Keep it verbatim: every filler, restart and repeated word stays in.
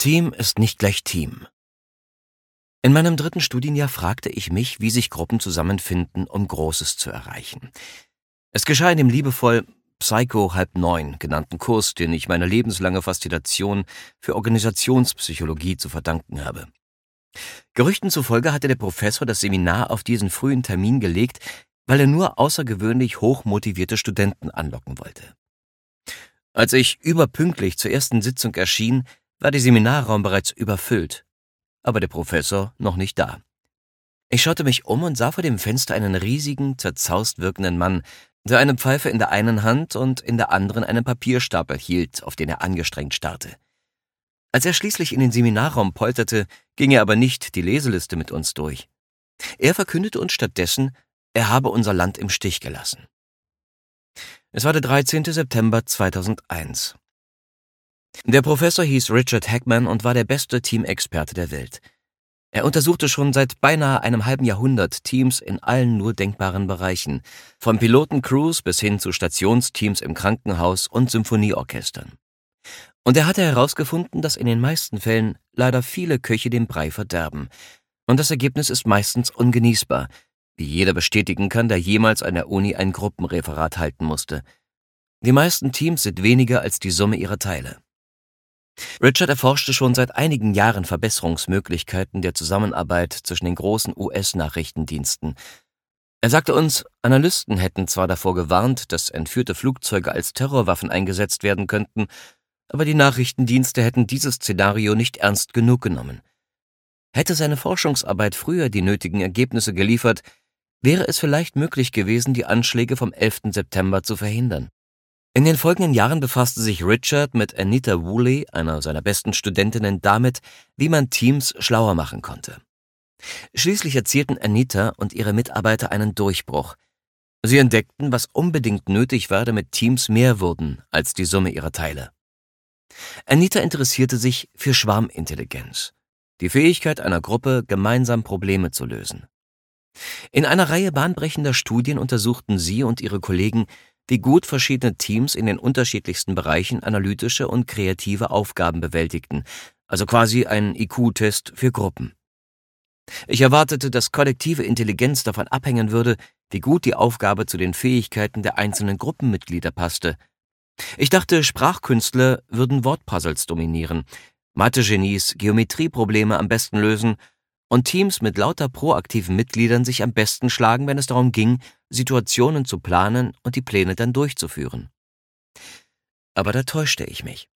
Team ist nicht gleich Team. In meinem dritten Studienjahr fragte ich mich, wie sich Gruppen zusammenfinden, um Großes zu erreichen. Es geschah in dem liebevoll Psycho halb neun genannten Kurs, den ich meine lebenslange Faszination für Organisationspsychologie zu verdanken habe. Gerüchten zufolge hatte der Professor das Seminar auf diesen frühen Termin gelegt, weil er nur außergewöhnlich hochmotivierte Studenten anlocken wollte. Als ich überpünktlich zur ersten Sitzung erschien, war der Seminarraum bereits überfüllt, aber der Professor noch nicht da. Ich schaute mich um und sah vor dem Fenster einen riesigen, zerzaust wirkenden Mann, der eine Pfeife in der einen Hand und in der anderen einen Papierstapel hielt, auf den er angestrengt starrte. Als er schließlich in den Seminarraum polterte, ging er aber nicht die Leseliste mit uns durch. Er verkündete uns stattdessen, er habe unser Land im Stich gelassen. Es war der dreizehnte September zweitausendeins. Der Professor hieß Richard Hackman und war der beste Teamexperte der Welt. Er untersuchte schon seit beinahe einem halben Jahrhundert Teams in allen nur denkbaren Bereichen, von Pilotencrews bis hin zu Stationsteams im Krankenhaus und Symphonieorchestern. Und er hatte herausgefunden, dass in den meisten Fällen leider viele Köche den Brei verderben. Und das Ergebnis ist meistens ungenießbar, wie jeder bestätigen kann, der jemals an der Uni ein Gruppenreferat halten musste. Die meisten Teams sind weniger als die Summe ihrer Teile. Richard erforschte schon seit einigen Jahren Verbesserungsmöglichkeiten der Zusammenarbeit zwischen den großen U S-Nachrichtendiensten. Er sagte uns, Analysten hätten zwar davor gewarnt, dass entführte Flugzeuge als Terrorwaffen eingesetzt werden könnten, aber die Nachrichtendienste hätten dieses Szenario nicht ernst genug genommen. Hätte seine Forschungsarbeit früher die nötigen Ergebnisse geliefert, wäre es vielleicht möglich gewesen, die Anschläge vom elften September zu verhindern. In den folgenden Jahren befasste sich Richard mit Anita Woolley, einer seiner besten Studentinnen, damit, wie man Teams schlauer machen konnte. Schließlich erzielten Anita und ihre Mitarbeiter einen Durchbruch. Sie entdeckten, was unbedingt nötig war, damit Teams mehr wurden als die Summe ihrer Teile. Anita interessierte sich für Schwarmintelligenz, die Fähigkeit einer Gruppe, gemeinsam Probleme zu lösen. In einer Reihe bahnbrechender Studien untersuchten sie und ihre Kollegen, wie gut verschiedene Teams in den unterschiedlichsten Bereichen analytische und kreative Aufgaben bewältigten, also quasi ein I Q-Test für Gruppen. Ich erwartete, dass kollektive Intelligenz davon abhängen würde, wie gut die Aufgabe zu den Fähigkeiten der einzelnen Gruppenmitglieder passte. Ich dachte, Sprachkünstler würden Wortpuzzles dominieren, Mathe-Genies Geometrieprobleme am besten lösen und Teams mit lauter proaktiven Mitgliedern sich am besten schlagen, wenn es darum ging, Situationen zu planen und die Pläne dann durchzuführen. Aber da täuschte ich mich.